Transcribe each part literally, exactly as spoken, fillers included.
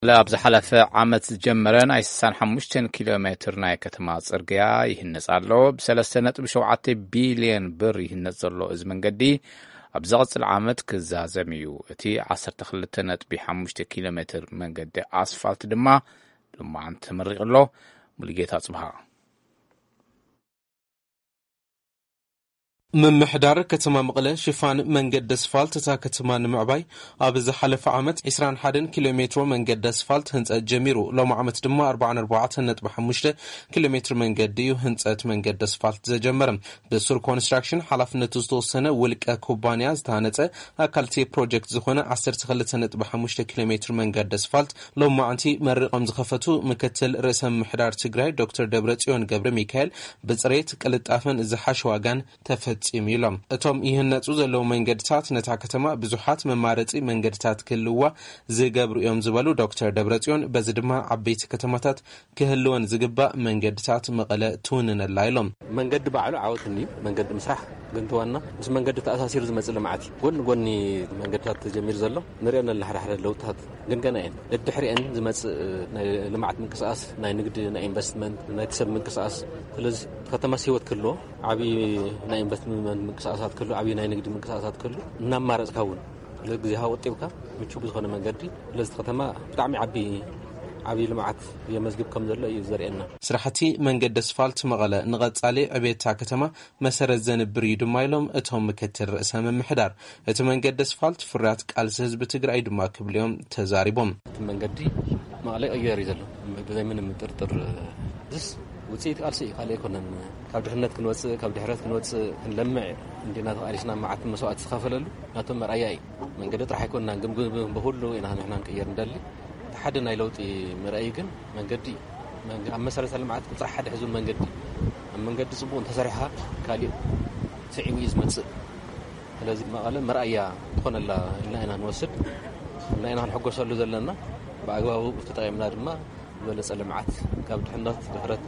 لابز حلفة عمت جمران عيسان حموشتن كيلومتر ناي كتما صرقيا يهنصالو بسلسنة بشوعة بيليون بر يهنصالو ازمن قدي أبزغط العامت كزازميو اتي عصر تخلتنة بحموشت كيلومتر من قد أسفالت دما لما عن تمرق له ملقيتها صبها من محدار كتما مقلة شفان من قد اسفالت تا كتما نمعباي أبز حلف عامت عسران حدن كيلومتر من قد اسفالت هنس الجميرو لو معامت دما أربعان أربعة هنت بحموشته كيلومتر من قديو هنس من قد اسفالت زجمرم بسور كونستراكشن حلف نتوزدو سنة ولك كوبانيا زتانت أكالتي بروجكت زخونة عصر تخلت هنت بحموشته كيلومتر من قد اسفالت لو معانتي مرقم زخفتو مكتل رسم محدار تجراي دكتور دبرتيون قبر ميكايل بزريت قلت أفن إزحاش واغان تفت يميلهم اتوم يهنصو زلو منجدታት نتا ከተማ ብዙሓት መማረጺ መንገድታት ክልዋ ዝገብሩ እዮም ዝበሉ ዶክተር ደብረጽዮን በዚህ ድማ አበይት ከተማታት ክህልወን ዝግባእ መንገድታት መቀለ ትውንነላ ኢሎም መንገድ ባዕሉ ዓወትኒ መንገድ ምሳሕ ግንተዋና ምስ መንገድ ተኣሳሲሩ ዝመጽእ ልምዓት ጎን ጎኒ መንገድታት ተጀሚር ዘሎ ንሪአና ለሓደሓደ ለውጥታት ግን ገና እየን ለድሕሪአን ዝመጽእ ናይ ልምዓት ምንቅስቃስ ናይ ንግዲ ናይ ኢንቨስትመንት ናይ ተሰብ ምንቅስቃስ ስለዚ ከተማ ሲወት ክሎ ዓቢ ናይ ኢንቨስትመንት ምንቅስቃሳት ክሎ ዓቢ ናይ ንግዲ ምንቅስቃሳት ክሎ እናማረጽ ካውን ለግዚሃ ወጥብካ ምቹ ዝኾነ መንገዲ ለዚ ከተማ ብጣዕሚ ዓቢ ዓቢ ልምዓት የመዝግብ ከም ዘሎ እዩ ዘርኤና ስራሕቲ መንገዲ አስፋልት መቀለ ንቀጻሊ ዕቤታ ከተማ መሰረት ዘንብር እዩ ድማ ኢሎም እቶም ምክትል ርእሰ መምሕዳር እቲ መንገዲ አስፋልት ፍርያት ቃልሲ ህዝቢ ትግራይ ድማ ክብልዮም ተዛሪቦም መንገዲ መቀለ ቀየር ዘሎ በዘይ ምንም ጥርጥር ዝስ ውጽኢት ቃልሲ ቃል ይኮነን ካብ ድህነት ክንወጽእ ካብ ድሕረት ክንወጽእ ክንለምዕ እንዲና ተቃሪስና ማዓት መስዋዕት ተኸፈለሉ ናቶም መርአያይ መንገዲ ጥራሕ ይኮንና ግን በሁሉ ኢና ንሕና ንቀየር እንደሊ ሓደ ናይ ለውጢ መርአይ ግን መንገዲ ኣብ መሰረተ ልምዓት ቁጥር ሓደ ሕዙ መንገዲ መንገዲ ጽቡቕ ተሰሪሓ ካሊ ስዒው ይዝመጽእ ስለዚ መቀለ መርአያ ትኾነላ ኢልና ኢና ንወስድ እና ኢና ንሕጎሰሉ ዘለና ብኣግባቡ ተጠቂምና ድማ በለጸ ልምዓት ካብ ድህነት ድሕረት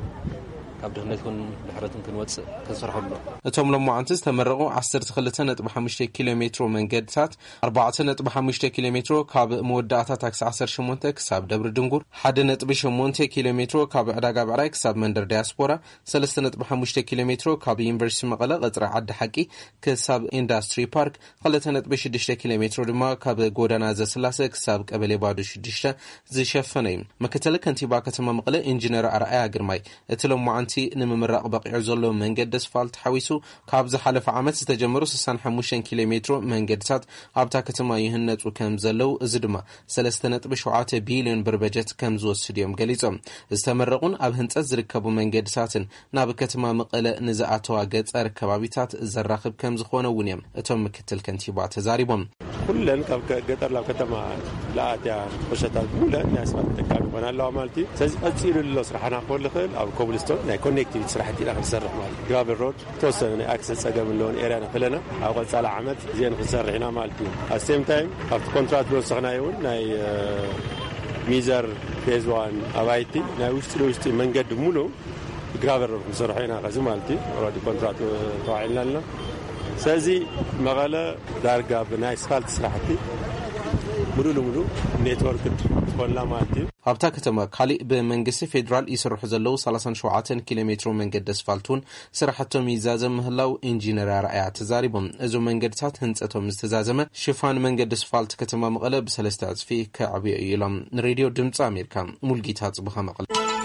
ካብ ድህነት ኩን ድሕረትን ክንወጽእ ክንሰርሐሉ እቶም ለማዓንቲ ዝተመረቑ عشرة نقطة خمسة ኪሎሜትር መንገድታት أربعة نقطة خمسة ኪሎሜትር ካብ መወዳእታ ታክሲ عشرة وثمانية ክሳብ ደብረ ድንጉር واحد نقطة ثمانية ኪሎሜትር ካብ ዕዳጋ ብዕራይ ክሳብ መንደር ዲያስፖራ ثلاثة نقطة خمسة ኪሎሜትር ካብ ዩኒቨርሲቲ መቀለ ቀጽሪ ዓዲ ሓቂ ክሳብ ኢንዱስትሪ ፓርክ اثنين نقطة ستة ኪሎሜትር ድማ ካብ ጎዳና ዘስላሴ ክሳብ ቀበሌ ባዶ ሽዱሽተ ዝሸፈነ እዩ መከተለ ከንቲባ ከተማ መቀለ ኢንጂነር አርአያ ግርማይ እቲ ለማዓንቲ ንምምራቅ በቂዑ ዘሎ መንገዲ አስፋልት ሓዊሱ ካብ ዝሓለፈ ዓመት ዝተጀመሩ ستة وستين ኪሎሜትር መንገድታት ኣብታ ከተማ ይህነጹ ከም ዘለው እዚ ድማ ثلاثة نقطة سبعة ቢልዮን ብር በጀት ከም ዝወስድ እዮም ገሊጾም ዝተመረቁን ኣብ ህንጸት ዝርከቡ መንገድታትን ናብ ከተማ መቀለ ንዝኣተዋ ገጸር ከባቢታት ዘራኽብ ከም ዝኾነ እውን እዮም እቶም ምክትል ከንቲባ ተዛሪቦም ኩለን ካብ ገጠር ላብ ከተማ ላኣትያ ቆሸታት ሙለን ናይ ኣስፋልት ተጠቃሚ ሆናለዋ ማለት እዩ ስለዚ ቀፂሉ ሎ ስራሕና ክወል ክእል ኣብ ኮብልስቶን ናይ ኮኔክቲቪቲ ስራሕቲ ኢና ክንሰርሕ ማለት ግራቨል ሮድ ተወሰነ ናይ ኣክሰስ ፀገም ኣለዎን ኤርያ ንክለና ኣብ ቀጻሊ ዓመት እዚአን ክንሰርሕ ኢና ማለት እዩ ኣብ ሴም ታይም ኣብቲ ኮንትራት ዝወሰኽናዮ እውን ናይ ሚዘር ፌዝ ዋን ኣባይቲ ናይ ውሽጢ ለውሽጢ መንገዲ ሙሉ ግራቨል ሮድ ክንሰርሖ ኢና ከዚ ማለት እዩ ኦልሬዲ ኮንትራት ተዋዒልና ኣለና ስለዚ መቐለ ዳርጋ ብናይ ኣስፋልት ስራሕቲ ሙሉ ለሙሉ ኔትወርክ ትኮንላ ማለት እዩ ኣብታ ከተማ ካሊእ ብመንግስቲ ፌደራል ይስርሑ ዘለው ثلاثة وسبعين ኪሎሜትር መንገዲ አስፋልቱን ስራሕቶም ይዛዘም ምህላው ኢንጂነር አርአያ ተዛሪቦም እዞ መንገድታት ህንጸቶም ዝተዛዘመ ሽፋን መንገዲ አስፋልት ከተማ መቀለ ብሰለስተ ዕጽፊ ከዕብዩ ኢሎም ሬድዮ ድምፂ አሜሪካ ሙልጊታ ጽቡኻ መቀለ